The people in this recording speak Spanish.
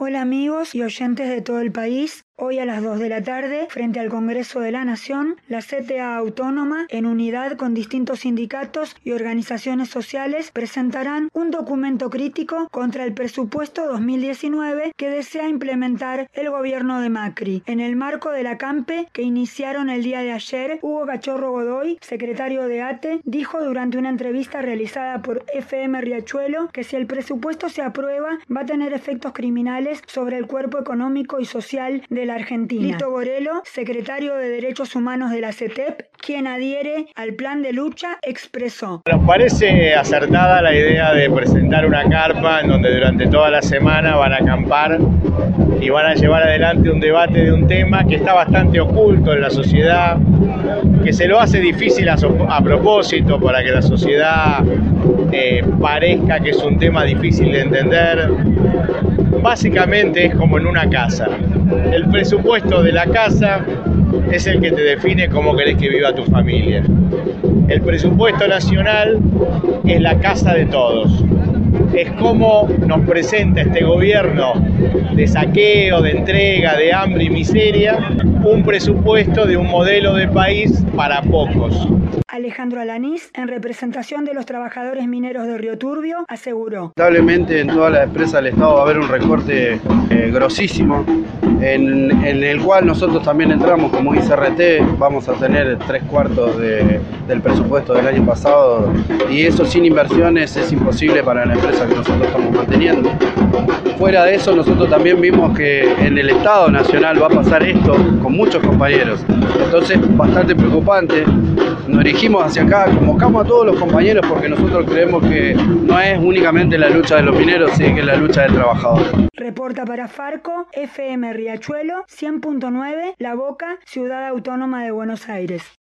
Hola amigos y oyentes de todo el país. Hoy a las 2 de la tarde, frente al Congreso de la Nación, la CTA Autónoma, en unidad con distintos sindicatos y organizaciones sociales, presentarán un documento crítico contra el presupuesto 2019 que desea implementar el gobierno de Macri. En el marco de la CAMPE que iniciaron el día de ayer, Hugo Cachorro Godoy, secretario de ATE, dijo durante una entrevista realizada por FM Riachuelo que si el presupuesto se aprueba va a tener efectos criminales sobre el cuerpo económico y social de la Argentina. Lito Borello, secretario de Derechos Humanos de la CETEP, quien adhiere al plan de lucha, expresó: Nos parece acertada la idea de presentar una carpa en donde durante toda la semana van a acampar y van a llevar adelante un debate de un tema que está bastante oculto en la sociedad, que se lo hace difícil a propósito para que la sociedad parezca que es un tema difícil de entender. Básicamente es como en una casa. El presupuesto de la casa es el que te define cómo querés que viva tu familia. El presupuesto nacional es la casa de todos. Es como nos presenta este gobierno de saqueo, de entrega, de hambre y miseria, un presupuesto de un modelo de país para pocos. Alejandro Alanís, en representación de los trabajadores mineros de Río Turbio, aseguró: lamentablemente en todas las empresas del Estado va a haber un recorte grosísimo, en el cual nosotros también entramos como ICRT. Vamos a tener 3/4 del presupuesto del año pasado, y eso sin inversiones es imposible para la empresa que nosotros estamos manteniendo. Fuera de eso, nosotros también vimos que en el Estado Nacional va a pasar esto con muchos compañeros. Entonces, bastante preocupante. Nos dirigimos hacia acá, convocamos a todos los compañeros porque nosotros creemos que no es únicamente la lucha de los mineros, sino que es la lucha del trabajador. Reporta para Farco, FM Riachuelo, 100.9, La Boca, Ciudad Autónoma de Buenos Aires.